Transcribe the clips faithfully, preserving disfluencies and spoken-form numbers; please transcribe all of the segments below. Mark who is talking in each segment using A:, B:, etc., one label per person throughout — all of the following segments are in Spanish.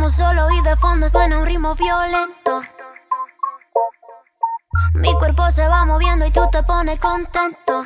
A: Estamos solos y de fondo suena un ritmo violento. Mi cuerpo se va moviendo y tú te pones contento.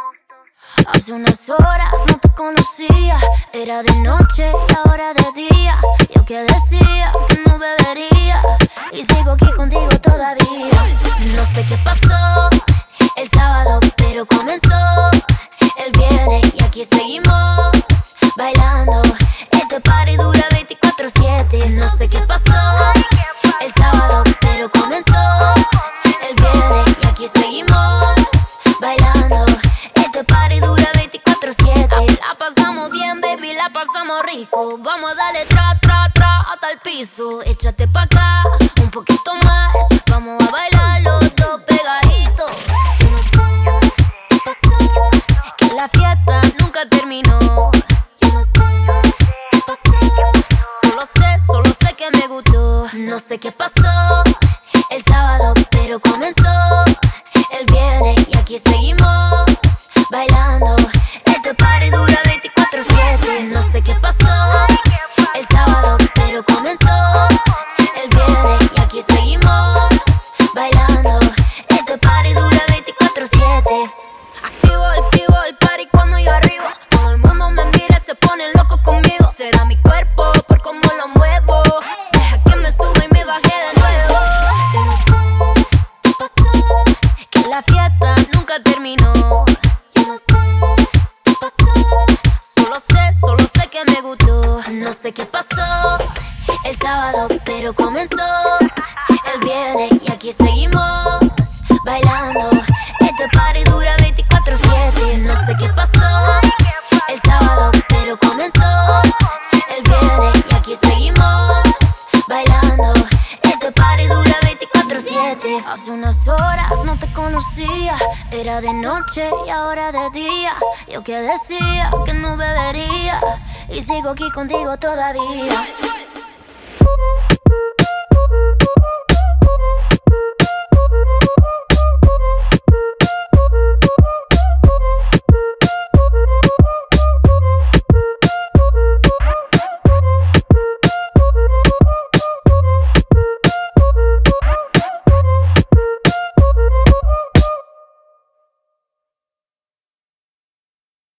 A: Hace unas horas no te conocía, era de noche y ahora de día. Yo que decía que no bebería y sigo aquí contigo todavía. No sé qué pasó el sábado, pero comenzó el viernes y aquí seguimos bailando. Este party dura veinticuatro siete. No sé qué pasó el sábado, pero comenzó el viernes y aquí seguimos bailando. Este party dura veinticuatro siete. La pasamos bien, baby, la pasamos rico. Vamos a darle tra, tra, tra hasta el piso. Échate pa' acá, un poquito más. Vamos a bailar los dos pegaditos. Yo no sé qué pasó, que la fiesta nunca terminó. Yo no sé qué pasó, solo sé, solo sé que me gustó. No sé qué pasó el sábado, pero comenzó el viernes y aquí seguimos bailando. Este party dura veinticuatro siete. No sé qué pasó el sábado, pero comenzó el viernes y aquí seguimos bailando. Este party dura veinticuatro siete. Activo, activo el party cuando yo arribo. Todo el mundo me mira y se pone loco conmigo. Será mi cuerpo por cómo lo muevo. Deja que me suba y me baje de nuevo. Yo no sé qué pasó, que la fiesta nunca terminó. Yo no sé qué pasó, solo sé, solo sé que me gustó. No sé qué pasó el sábado, pero comenzó el viernes y aquí seguimos bailando. Este party dura veinticuatro siete. No sé qué pasó el sábado, pero comenzó el viernes y aquí seguimos bailando. Este party dura veinticuatro siete. Hace unas horas no te conocía, era de noche y ahora de día. Yo que decía que no bebería y sigo aquí contigo todavía.